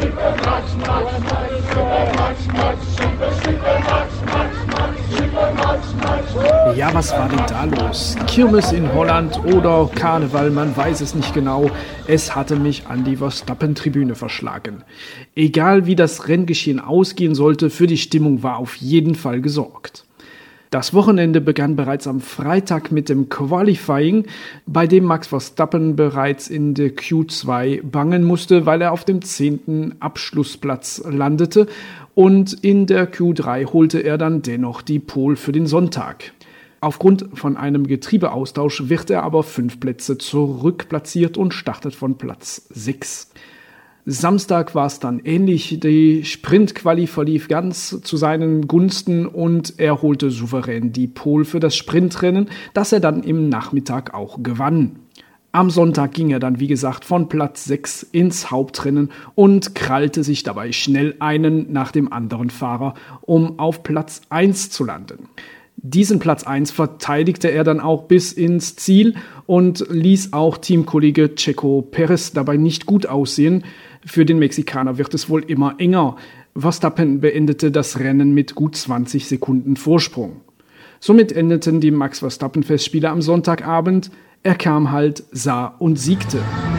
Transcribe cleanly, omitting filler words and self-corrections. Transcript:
Ja, was war denn da los? Kirmes in Holland oder Karneval, man weiß es nicht genau. Es hatte mich an die Verstappen-Tribüne verschlagen. Egal wie das Renngeschehen ausgehen sollte, für die Stimmung war auf jeden Fall gesorgt. Das Wochenende begann bereits am Freitag mit dem Qualifying, bei dem Max Verstappen bereits in der Q2 bangen musste, weil er auf dem 10. Abschlussplatz landete, und in der Q3 holte er dann dennoch die Pole für den Sonntag. Aufgrund von einem Getriebeaustausch wird er aber 5 Plätze zurückplatziert und startet von Platz 6. Samstag war es dann ähnlich. Die Sprint-Quali verlief ganz zu seinen Gunsten und er holte souverän die Pole für das Sprintrennen, das er dann im Nachmittag auch gewann. Am Sonntag ging er dann, wie gesagt, von Platz 6 ins Hauptrennen und krallte sich dabei schnell einen nach dem anderen Fahrer, um auf Platz 1 zu landen. Diesen Platz 1 verteidigte er dann auch bis ins Ziel und ließ auch Teamkollege Checo Perez dabei nicht gut aussehen. Für den Mexikaner wird es wohl immer enger. Verstappen beendete das Rennen mit gut 20 Sekunden Vorsprung. Somit endeten die Max Verstappen-Festspiele am Sonntagabend. Er kam halt, sah und siegte.